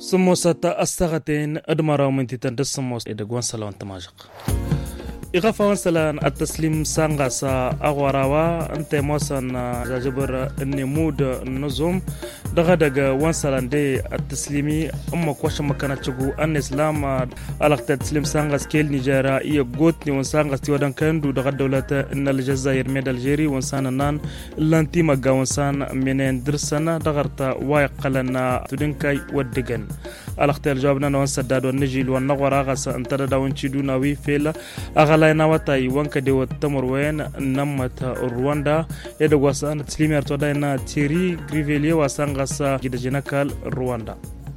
سموسة أستغتين أدمر من تتندس سموس إدقوان سلوان تماجق إغافة وانسلان التسليم سانغاسا أغوراوا أنت موسان جبر النمود النظم دغدغ وانسلان دي التسليمي أما كوش مكانة تشغو أن إسلام ألغت التسليم سانغاس كيل نيجيرا إيا غوتني وانسانغاس تيودان كندو دغد دولة إن الجزائر ميد الجيري وانسان نان لانتي مغا وانسان منين درسنا دغرتا وايقلنا تدنكاي ودغن ألغت الجوابنا وانسداد ونجيل ونغورا غاس انتدى وانشيدو ناوي فيلا أغلاينا واتاي وانك دي واتمروين نمت رواندا يدو واسان تسليمي ارتوداينا تيري غريفيلي واسان غاسا جدا جنكال رواندا.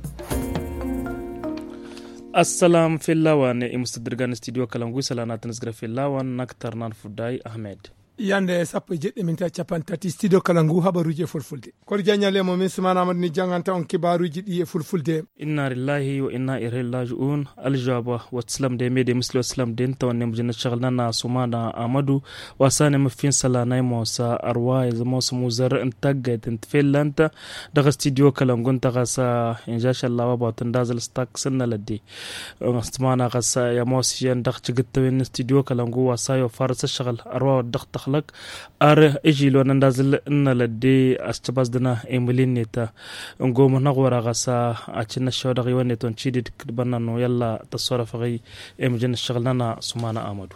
السلام في اللوان مستدرغان استديو كلامغو سلانات نسغر في اللوان نكتر نانفوداي أحمد yande sappo jedde min ta capantati studio kalangu habaruji fulfulde ko jagnale mo min sumana amad ni janganta on kibaruji di fulfulde inna lillahi wa inna ilaihi raji'un aljaba wa islam de mede muslim islam den to ne mujina shagalna na sumana amadu wa sane mafin salana mosa arwa zamo muzar intagga tentfellanta daga studio kalangu ta gasa insha Allah ba tun dazal stak sanna laddi sumana gasa ya mosiyan dak cigitawin studio kalangu wa sayo farsa shagal arwa dak لك أره إجي لو نندازل إن لدي أستباز دنا إملين نتا نقوم نغورا غسا أتشنا الشهر غيوان نتون شيدي كدبنا نو يلا تصرف غي إمجن الشغلنا سمانا آمدو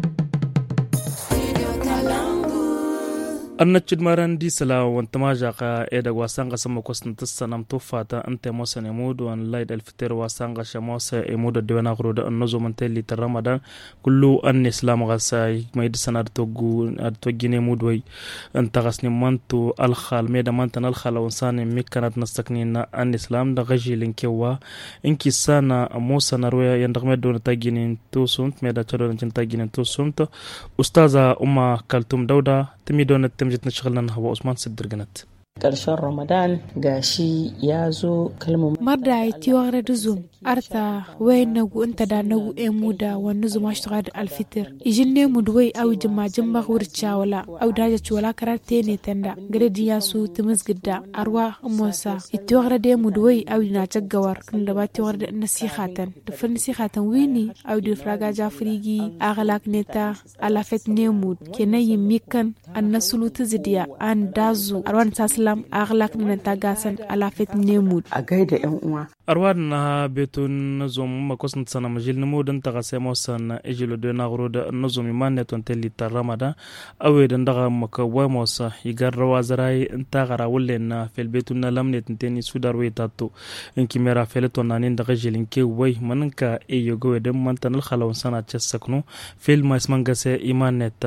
annacid maran di sala wanta majaqa eda wasanga sama kosnta sanam tufata ante mosan emudu an laid alfitr wasanga shamosa emudu dewana qruda annazo mantelli ramadan kullu an islam gasai mayd sanar togu ad togine mudway anta gasni mantu al khal meda mantan al khala wansane mikkanat nastaknina an islam da gajilin kewa inki sana mosa narwa yandagme don taginin to sunt meda chodon taginin to sunt ustaza umma kaltum dauda تميدون التمجد نشغلنا هو عثمان صدرقنت ƙarshen Ramadan gashi ya zo kalmar marda ya tiwar da zum arta wai nagu inta da nagu emu da wani zuma shi da alfitir ijin ne mu duwai au jimajin maghur chawala au daja chwala karate ne tanda gredi ya su tumis gidda arwa musa tiwar da mu duwai au na jaggawar kun da ba tiwar da nasihatan da fa nasihatan wini au da fraga jafrigi agalak neta alafet ne mu kenayi mikan annasulu tzidiya an dazu arwan taslam aghlaq min tagasan alafet nemud a gaida yan uwa arwan na betun zum makosn sana majil nemudan tagase mosan ejilo de nagroda nuzum imanet on telli ramada awedan daga makawa mosa igar rawazarai intagara wulen fil betun lamnet teni sudarwe tatu in kimera feleton nanin daga jilin ke way mananka eyogo de mantan al khalaw sana chesakno fil masmangase imanet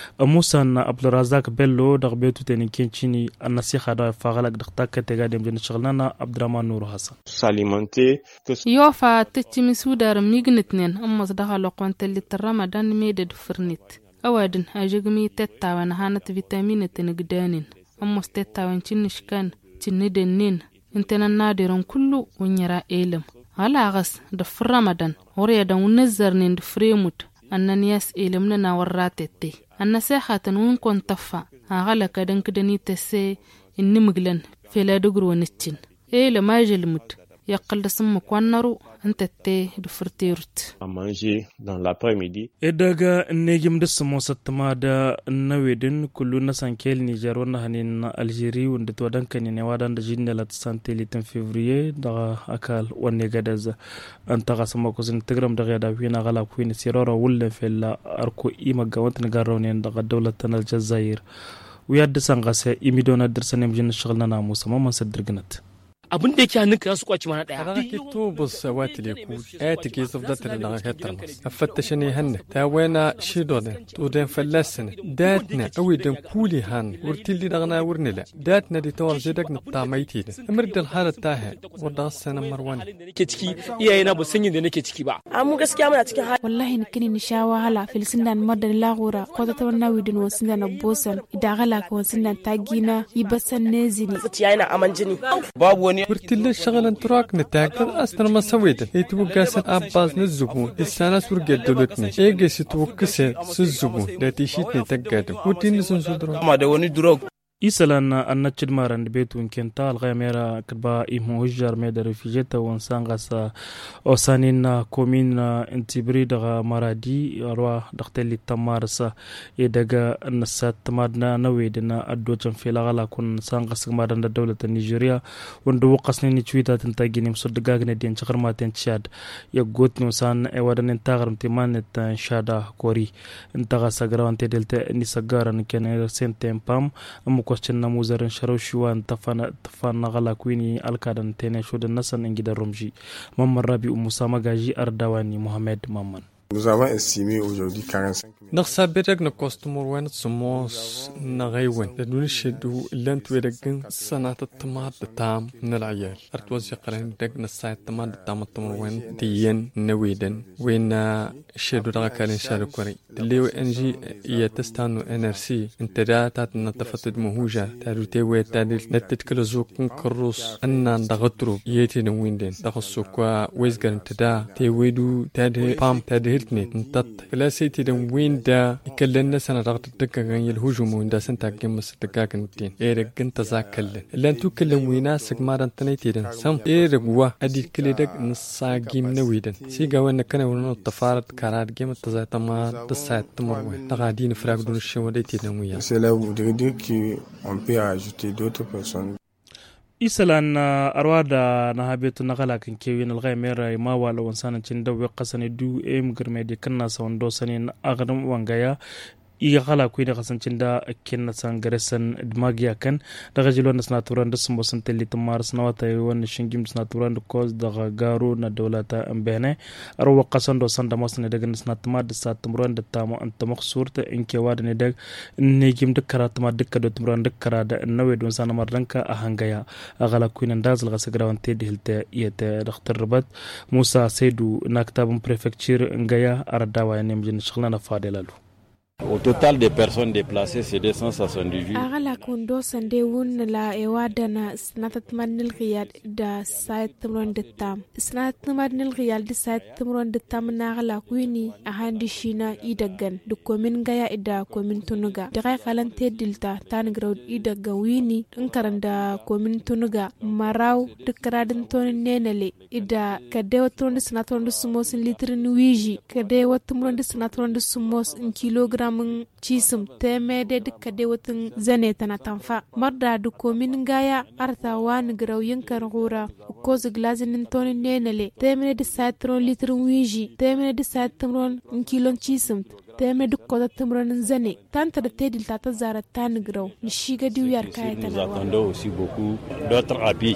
musan abdurazak bello daga betu teni kenchini annasiha da fagalak dakta tegadem den shaghlana abdurrahman nur hasan s'alimenter yofa tchimi sudar mignitnen amma sadaha loqontel ramadan meded furnit awadin ajigmi tettawana hanat vitamin tenigdanin amma tettawan chinnishkan chinniden intena nadiron kullu wonyara elam ala gas da ramadan wariya dan unnazarnin da fremut annaniyas elamna na warratette annasahatan won kontafa agala kadan kidani tesse inni muglan fela dugro nittin la majel mut yaqal da sum kwannaru antatte du furtirut à manger dans l'après-midi edaga negim da samosatma da nawedin kullu nasankel Niger wana hanin Algerie wanda to dan kan ne wadan da jinna la santé litan février da akal wanne gadaza anta gasama ko sin tegram da gada wina gala ko ni sirara wulla fella arko ima gawantna garawne da dawlatan Aljazair وياد سانغاسه إميدونا درسنيم جن شغلنا ناموس ما مصدرقنت abin da yake hannunka su kwaci mana daya kaga kito bus wati le ku ayati safdat le daga katarmas afattashani hanne ta wena shidode to den fallasne datna awi den kuli han urtilli dagna wurnila datna di tawar jedak na tamaiti amrid al halat taha wada sana marwan nake ciki iyayena ba sanyin da nake ciki ba mu gaskiya muna cikin wallahi nikini ni shawa hala filsindan madan lagura ko ta tawana widin wasindan bosan idagala ko wasindan tagina ibasan nezini yana aman jini babu wani ورتل الشغل تراك نتاكل أصلا ما سويته يتوقع أباز نزبون السنة سورجت دولتني إيجي ستوقع سزبون لا تيشيت نتاكل وتين سنسودرو ما ده وني دروك isalan annachid maran betun kenta alghamera kba imujar meda refugeta wansangasa osanin komin intibri daga maradi arwa dakteli tamarsa daga nasat madna nawedna addojan filagala kun sangas madan da dawlata Nigeria wanda waqasni ni tweeta tantaginim sodgagne den chakarmaten chad ya gotni san e wadan tagar timanet shada kori intaga sagrawante delta ni sagaran ken sentem pam question na muzarin sharoshuwan tafana gala kwini alkadan tene shodan nasan ingida romji mamman rabi musa magaji ardawani Mohamed Mamman. Nous avons estimé aujourd'hui 45 000. نقص بدك نكوستمر وين سموس نغيون لأنه نشدو لانت ويرجن سنة التماد تام من العيال أرتوزي قرن دق نساعد التماد تام التمر وين ديين نويدن وين شدو دغا كالين شارو كوري اللي انجي يتستانو NRC انت راتات نتفتد مهوجة تاروتي ويتادل نتتكل زوك نكروس أننا دغترو يتي نويندن دغسوكوا ويزغر انتدا تيويدو تاده بام تاده هلتني انتت فلاسيتي دن وين دا يكلنا سنة رغت الدقة غني الهجوم وين دا سنتا قمس الدقاق نوتين إيرق انت زاكلن إلا انتو كلن ويناسك ماران تنيتيدن سم إيرق وا أدي كلي دق نصا قيم نويدن سيقا وين كان ونو التفارد كاراد قيم التزاي تما تساعد تمروين تغادين فراق دون الشيوة ديتيدن ويا C'est là où vous voudrez dire qu'on peut ajouter d'autres personnes. isalan arwada na habetu na galakin kewin alghaimera ma wala wansanan cin dawe qasani du mgrmedi kanna sawndo sanin agdam wangaya iga khala kuina kasancin da kinna san garesan dmagiya kan daga jilon nasnaturan da sumbo santelli tamar sanawata wan shingim nasnaturan da koz daga garo na dawlata ambene arwa qasan do sanda masne daga nasnatma da satumran da tamo anta maqsurta inke wada ne dag negim da karatma dukka do tumran da karada nawe don sana marranka a hangaya agala kuina dazal gasagrawan tedi hilta iyata dakhtar rabat Musa Saidu na kitabun prefecture ngaya ardawa ne mjin shaghlana fadelalu. Au total des personnes déplacées, c'est 278. Agala kundo sande wun la ewadana snatat manil riyad da sait tumron de tam. Snatat manil riyad da sait tumron de tam na agala kwini ahandi shina idagan du komin gaya ida komin tunuga. Da kai kalante dilta tan ground idaga wini nkaranda komin tunuga maraw de kradin ton nenele ida kadewa ton snatron de sumos litrin wiji kadewa tumron de snatron de sumos in kilogram mun cisum temede dukka de wutun zane tana tanfa marda du komin gaya arta wani graw yankar gura ko ziglazin tonin nenele temede de satron litrin wiji temede de satron kilon cisum temede ko tumron zane tanta da tedil ta zara tan graw ni shiga diwyar kaya tana nous attendons aussi beaucoup d'autres appuis.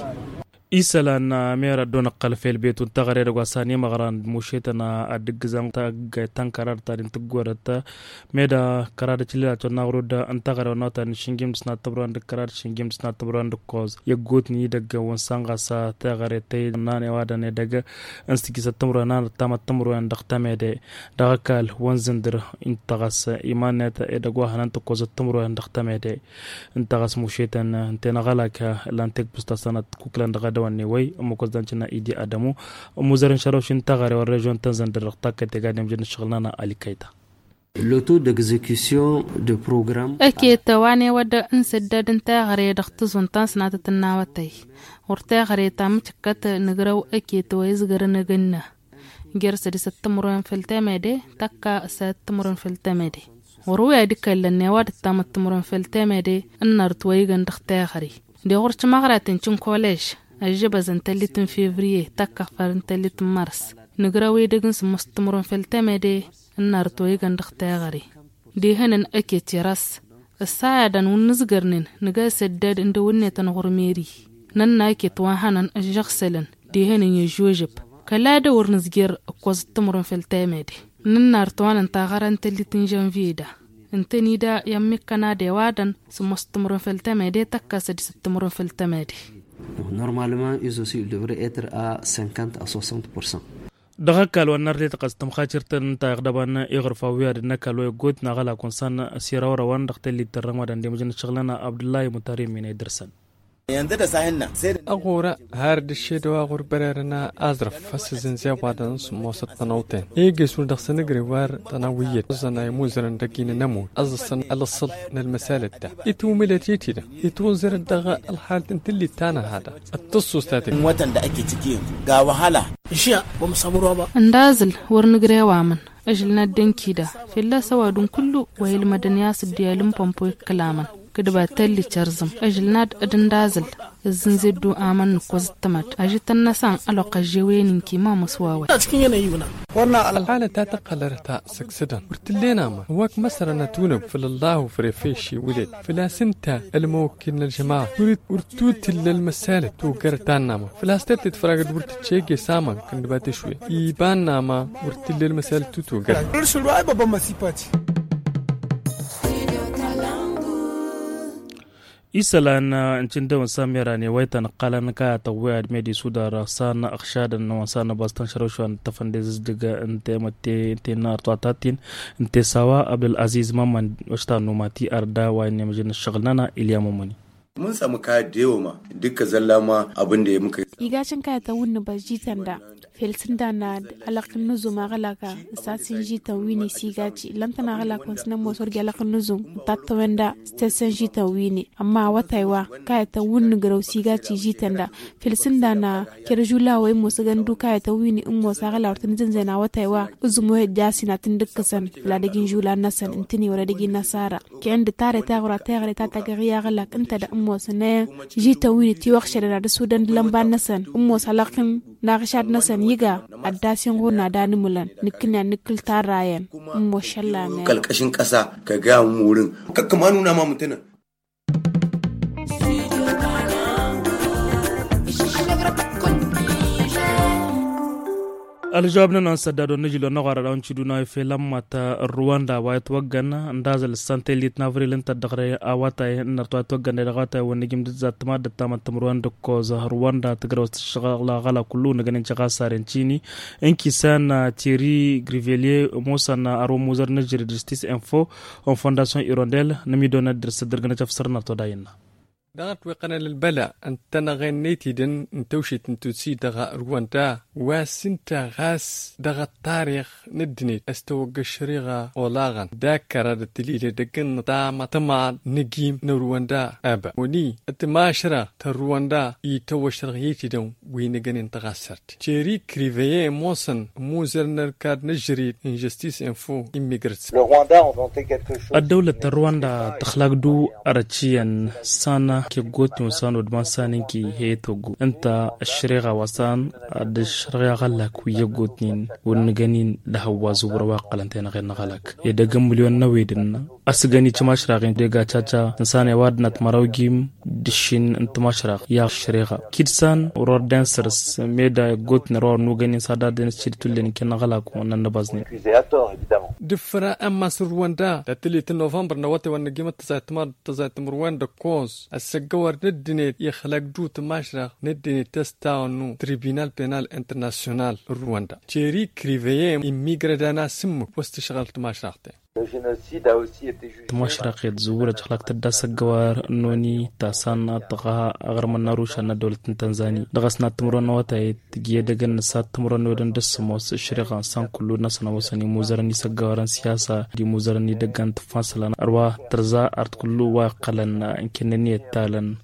isalan mera dona qalfel betun tagare daga sani magaran mushetana adigzan ta gaitan karar ta din tugwarata meda karada chila to nagruda antagara nota ni shingim sna tabran de karar shingim sna tabran de koz yagotni daga wansanga sa tagare tay nane wada ne daga anstikisa tamrana tama tamru an daqtamede daga kal wanzindir intagas imanata edagwa hananta koz tamru an daqtamede intagas mushetan antena galaka lantek bustasanat kuklan daga wani wai mukozdancina idi adamu muzarin sharoshin tagare wa region tanzania rakta tega dem jin shaghlana alikaita le taux d'exécution de programme akita wani wada insadadin tagare dakhtu suntan sanata tanawatay urta gare tam chakkat nagraw akita wais garana ganna gersa di sattamron filtamede takka sattamron filtamede وروي ديكال النواد التامتمرون في التامدي النار تويغن دختاخري دي غورش مغراتن تشون كوليج أجيب زنتلتن فيفريه تكا فرنتلتن مارس نقراوي دقنس مستمرون في التامدي النار تويغن دختاخري دي هنن أكي تيراس الساعدان ونزقرنن نقاس الداد اندوني تنغرميري ننا أكي تواهانن أجغسلن دي هنن يجوجب كلا دور نزقر أكوز التمرون في التامدي ننار توان تاغران تلتن جنفيدا انتني دا يمي كنادي وادن سمستمرون في التمادي تكاسد ستمرون في التمادي. Normalement, ils aussi devraient être à 50 à 60%. دغكال ونرتي تقستم خاطرتن تا غدبان يغرفا وياد نكالو غوت نغلا كونسان سيراورا وان دختلي ترمدان دي مجن شغلنا عبد الله متاري من درسن أغورا هارد الشيد وأغور برارنا أزرف فسزن زيوادن سموسة تنوتين إيجي سول دخسن غريوار تنوية أزنا يموزرن دقين نمو أزصن الصل للمسالة ده إتو ملتيتي ده إتو زر الدغا الحالة انتلي تانا هذا التصو ستاتي موتن دا أكي تكيين غاوهالا إشياء ومسامروا اندازل ورنغري وامن أجلنا الدنكي ده في الله سوادون كله وهي مدنياس ديالم بمبوي كلاما كدبا تلي تشرزم أجلناد أدندازل الزنزدو آمن نكوزتمت أجتنا سان ألوك الجوين كيما مسواوي الحالة تاتقلرتا سكسدان ورتلينا ما هواك مسرنا تونب فلله وفريفيشي ولد فلا سنتا الموكين الجماعة ورتوت للمسالة توقرتانا ما فلا ستة تفرقد ورتتشيكي سامان كندباتي شوي إيباننا ما ورتل المسالة توقرت إسلام إنتند وساميراني ويتن قالن كا توعد ميدي سودار سان أخشاد وسان باستن شروشان تفندز دقا انت متي تنار تواتاتين انت سوا عبد العزيز مامن وشتان نوماتي أردا وين مجن الشغلنا إليا مومني mun samu kaya da yawa ma duka zalla ma abin da ya muka igacin kaya ta wunni ba jitan da felsin da na alaƙin nuzu ma galaka sasin jitan wini sigaci lantana galakon sinan mosor gi alaƙin nuzu tatta wanda stassan jitan wini amma wataiwa kaya ta wunni garau sigaci jitan da felsin da na kirjula wai musu gandu kaya ta wini in mosa gala wartin zanzana wataiwa uzumo ya jasi na tun dukkan san ladagin jula nasan intini wala dagin nasara kyan da tare ta gura ta tagariya galak inta da موسنا جيتا وين تيوخشر على السودان لمبان نسن موس علاقم ناقشات نسن يجا الداسين غورنا داني مولان نكنا نكل تاراين موشلا كالكشين كاسا كجا مورن كمان نما متنا الجواب ننسدادو نجلو نغارا دون تشدونا في لما رواندا ويتوغن اندازل السنتي اللي تنافري لنت دغري اواتا نرتو توغن دغاتا ونجم دزات ما دتام تمروان كوز رواندا تغروس شغال غلا كلو نغن شغا سارنتيني انكي سان تيري غريفيلي موسنا ارو موزر نجري جستيس انفو اون فونداسيون ايرونديل نمي دونا درس درغنا تفسرنا تو داينا دغت وقنا للبلا انت نغنيتي دن انتوشي تنتوسي دغا رواندا واسنتا غاس دغا التاريخ ندني استوق الشريغة ولاغن داكرة الدليل دقن طامة تما نجيم نرواندا ابا وني التماشرة ترواندا يتوى شرغيتي دون وينغن انتغاسرت جيري كريفيه موسن موزر نركاد نجري انجستيس انفو اميغرتس الدولة رواندا تخلق دو ارتشيان سانا كي قوتي وسان ودمان سانين كي هي توغو انت الشريغة وسان الشريغة غلق ويا قوتنين ونغنين لهوا زور واقلنتين غير نغلق يدقم مليون نويدن أسغاني تماشراغين ديغا تشاچا انسان يوادنا تمراوغيم دشين انت ماشراغ يا الشريغة كيدسان ورور دانسرس ميدا قوتن رور نوغنين سادا دينس شيرتولين كي نغلق وننبازنين دفرا اما سرواندا تتلي نوفمبر نواتي ونجيمة تزايت مرواندا كوز السجوار ندني يخلق جو تماشرق ندني تستاونو تريبينال بينال انترناسيونال رواندا تشيري كريفيه إميغرادانا سمو واستشغل تماشرقتي تماشرق يتزورج خلق تداس الجوار نوني تاسانا تغا أغرم ناروشانا دولة تنزاني دغسنا تمرون واتاي تجيه دغن نسات تمرون ودن دسموس الشريغان سان كلو ناسنا وساني موزرني سجواران سياسة دي موزرني دغن تفاصلان أرواح ترزا أرد كلو واقلن إنكنني التالن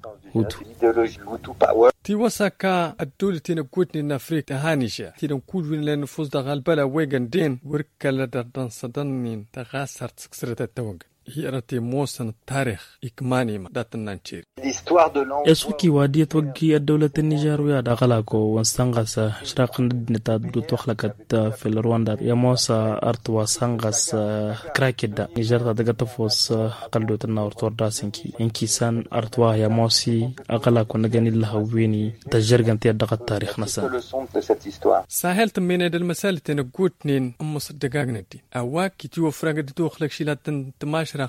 تي وساكا الدولة تنقوتني نافريك تهانيشا تنقود وين لنفوز دغال بلا ويغن دين وركالا دردان صدنين تغاسر تسكسرة التوغ هي رتي موسن التاريخ إكماني ما داتن نانشير يسوكي وادي توقي الدولة النيجيرية دغلاكو وانسانغاس شراق ندنتا دو تخلقت في الرواندا يا موسى أرتوا سانغاس كراكيدا نيجيرتا دغتفوس قلدو تناور تورداسينكي إنكي سان أرتوا يا موسي أغلاكو نغاني اللهويني تجرغن تيادغ التاريخ نسان ساهل تميني المسالة تنقوتنين أمس الدقاق ندين أواكي تيو فرانق دو خلق شيلات تماشر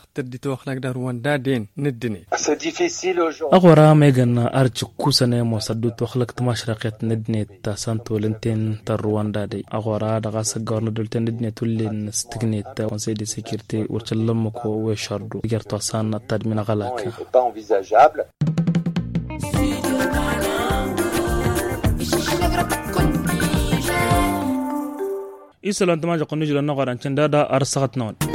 أغورا ميغان أرج كوساني موسادو تخلق تماشرقيت ندني تاسانتو لنتين ترواندا دي أغورا دغا سغورنا دولتين ندني تولين استغنيت كونسي دي سيكيرتي ورتلمكو وشاردو غير توسان تادمين غلاكا isalantama jaqonu jila noqoran cendada arsagat non